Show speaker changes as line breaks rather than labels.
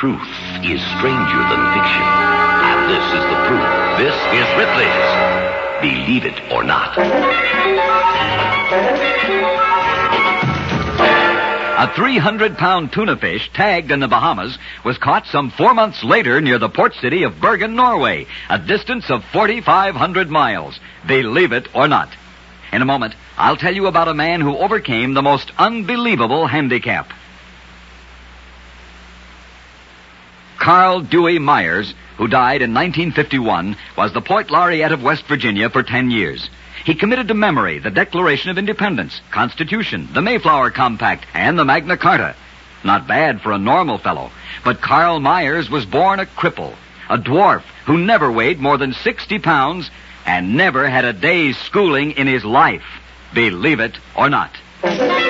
Truth is stranger than fiction. And this is the proof. This is Ripley's Believe It or Not.
A 300-pound tuna fish tagged in the Bahamas was caught some 4 months later near the port city of Bergen, Norway, a distance of 4,500 miles. Believe it or not. In a moment, I'll tell you about a man who overcame the most unbelievable handicap. Carl Dewey Myers, who died in 1951, was the Poet Laureate of West Virginia for 10 years. He committed to memory the Declaration of Independence, Constitution, the Mayflower Compact, and the Magna Carta. Not bad for a normal fellow. But Carl Myers was born a cripple, a dwarf who never weighed more than 60 pounds and never had a day's schooling in his life. Believe it or not.